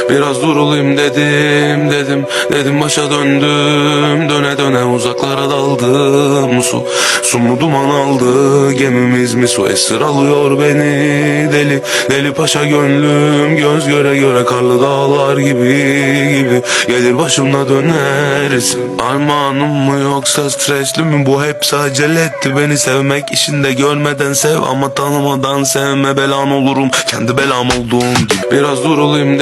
Biraz durulayım dedim başa döndüm. Döne döne uzaklara daldım. Su mu duman aldı gemimiz mi, su esir alıyor beni. Deli paşa gönlüm, göz göre göre karlı dağlar gibi gelir başımda döneriz. Armağanım mı yoksa stresli mi, bu hep acele etti beni. Sevmek işinde görmeden sev ama tanımadan sevme, belan olurum kendi belam olduğum gibi. Biraz durulayım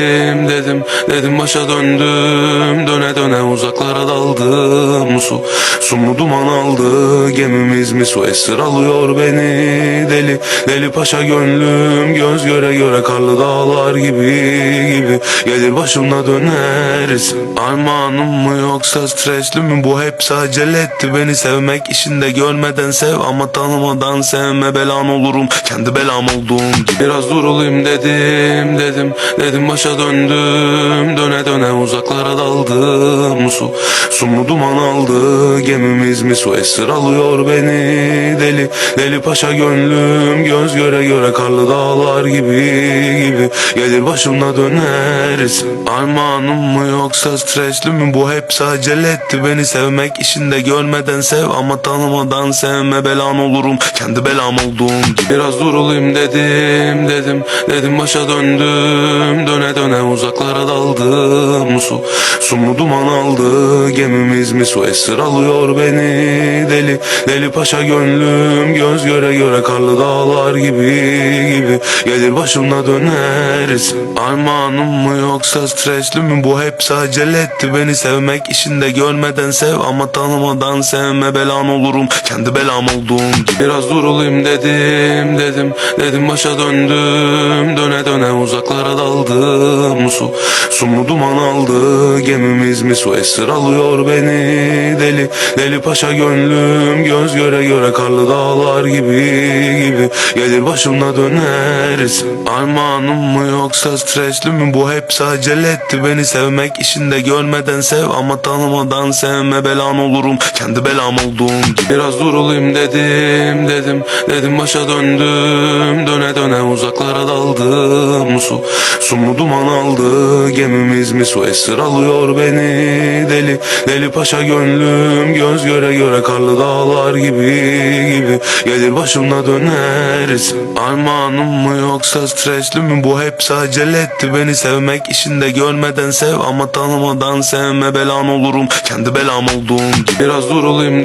dedim başa döndüm. Döne döne uzaklara daldım. Su mu duman aldı gemimiz mi, su esir alıyor beni. Deli paşa gönlüm, göz göre göre karlı dağlar gibi gelir başımda döneriz. Armağanım mı yoksa stresli mi, bu hep acele etti beni. Sevmek işinde görmeden sev ama tanımadan sevme, belan olurum kendi belam olduğum gibi. Biraz durulayım dedim başa döndüm. Döne döne uzaklara daldım. Su mu duman aldı gemimiz mi, su esir alıyor beni. Deli paşa gönlüm, göz göre göre karlı dağlar gibi gelir başımda döneriz. Armağanım mı yoksa stresli mi, bu hep acele etti beni. Sevmek işinde görmeden sev ama tanımadan sevme, belan olurum kendi belam olduğum gibi. Biraz durulayım dedim başa döndüm. Döne döne uzaklara daldım. Su mu duman aldı gemimiz mi, su esir alıyor beni. Deli paşa gönlüm, göz göre göre karlı dağlar gibi gelir başımda döneriz. Armağanım mı yoksa stresli mi, bu hep acele etti beni. Sevmek işinde görmeden sev ama tanımadan sevme, belan olurum kendi belam olduğum gibi. Biraz durulayım dedim başa döndüm. Döne döne uzaklara daldım. Su mu duman aldı gemimiz mi, su esir alıyor beni. Deli paşa gönlüm, göz göre göre karlı dağlar gibi gelir başımda döneriz. Armağanım mı yoksa stresli mi, bu hep acele etti beni. Sevmek işinde görmeden sev ama tanımadan sevme, belan olurum kendi belam olduğum gibi. Biraz durulayım dedim başa döndüm. Döne döne uzaklara daldım. Su mu duman aldı gemimiz mi, su esir alıyor beni. Deli paşa gönlüm, göz göre göre karlı dağlar gibi gelir başımda döneriz. Armağanım mı yoksa stresli mi, bu hep acele etti beni. Sevmek işinde görmeden sev ama tanımadan sevme, belan olurum kendi belam olduğum gibi. Biraz durulayım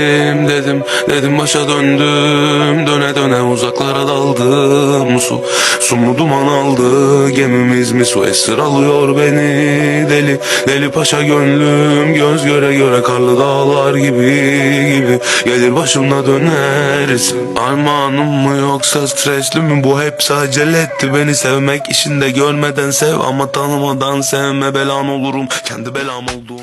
dedim başa döndüm. Döne döne uzaklara daldım. Su mu duman aldı gemimiz mi, su esir alıyor beni. Deli paşa gönlüm, göz göre göre karlı dağlar gibi gelir başımda döneriz. Armağanım mı yoksa stresli mi, bu hep acele etti beni. Sevmek işinde görmeden sev ama tanımadan sevme, belan olurum kendi belam olduğum